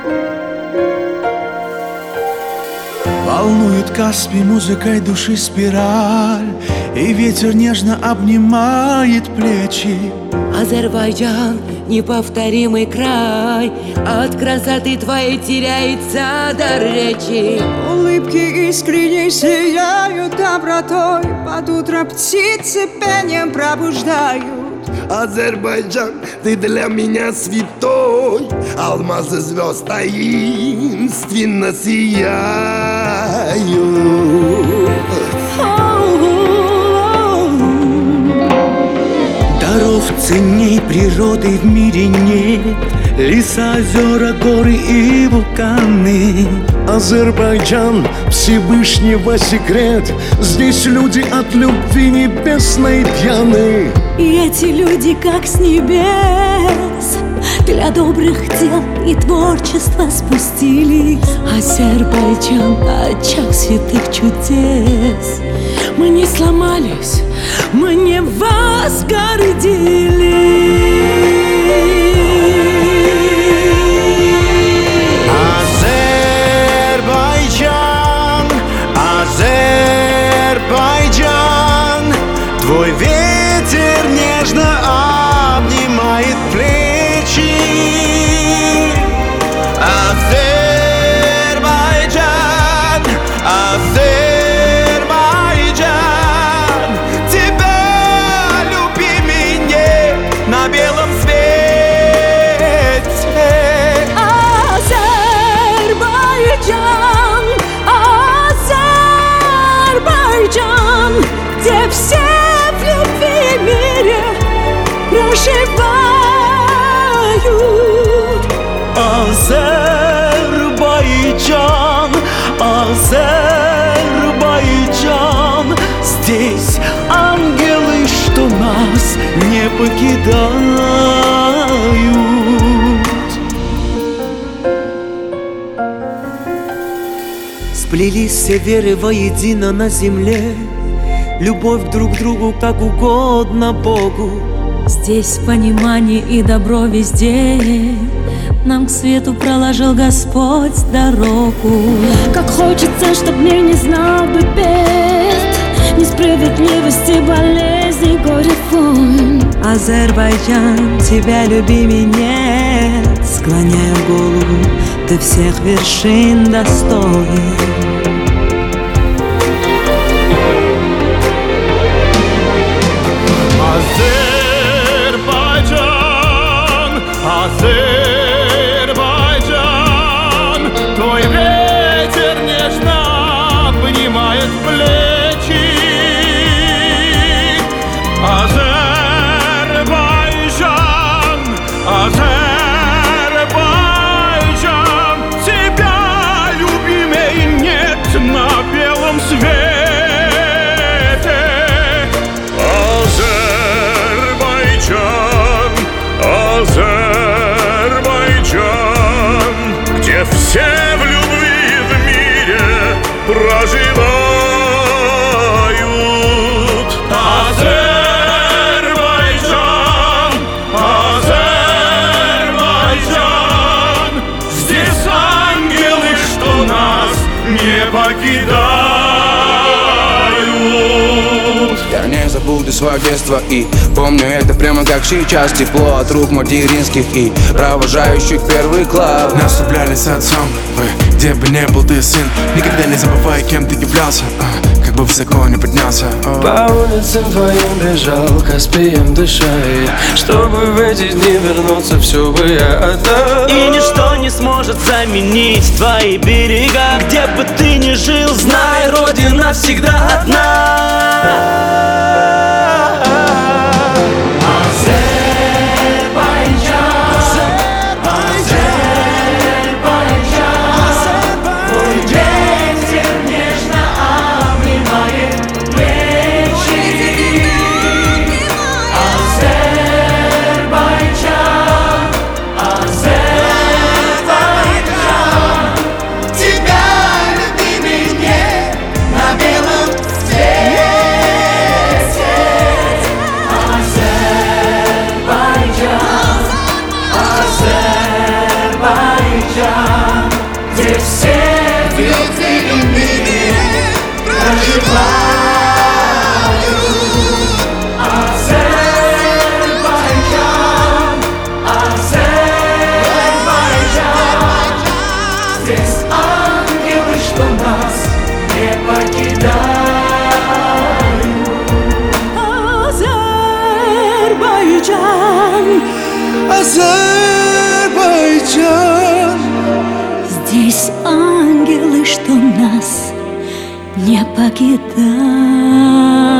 Волнует Каспий музыкой души спираль, и ветер нежно обнимает плечи. Азербайджан — неповторимый край, от красоты твоей теряется дар речи. Улыбки искренне сияют добротой, под утро птицы пением пробуждают. Азербайджан, ты для меня святой, алмазы звезд таинственно сияют. Даров ценней природы в мире нет, леса, озера, горы и вулканы. Азербайджан — Всевышнего секрет, здесь люди от любви небесной пьяны. И эти люди как с небес для добрых дел и творчества спустились. Азербайджан — очаг святых чудес. Мы не сломались, мы не возгордились. Азербайджан, Азербайджан, твой ветер нежно обнимает плечи. Азербайджан, Азербайджан, тебя, любимый, нет на белом свете. Азербайджан, Азербайджан, где все в любви и мире проживают. Азербайджан, Азербайджан, здесь ангелы, что нас не покидают. Сплелись все веры воедино на земле, любовь друг к другу, как угодно Богу. Здесь понимание и добро везде, нам к свету проложил Господь дорогу. Как хочется, чтоб мир не знал бы бед, несправедливости, болезней, горя, войн. Азербайджан, тебя, любимый, нет. Склоняю голову, ты всех вершин достоин. Азербайджан, твой ветер нежно обнимает плечи. Азербайджан, Азербайджан, тебя, любимый, нет на белом свете. Азербайджан, Азербайджан, где все в любви в мире проживают. Азербайджан, Азербайджан, здесь ангелы, что нас не покидают. Я не забуду свое детство и помню это прямо как сейчас. Тепло от рук материнских и провожающих первый класс. Нас влюбляли с отцом, где бы не был ты, сын, никогда не забывай, кем ты являлся, как бы высоко не поднялся. По улицам твоим бежал, Каспием дыша, чтобы в эти дни вернуться, все бы я отдал. И ничто не сможет заменить твои берега. Где бы ты ни жил, знай, Родина всегда одна. не покидай.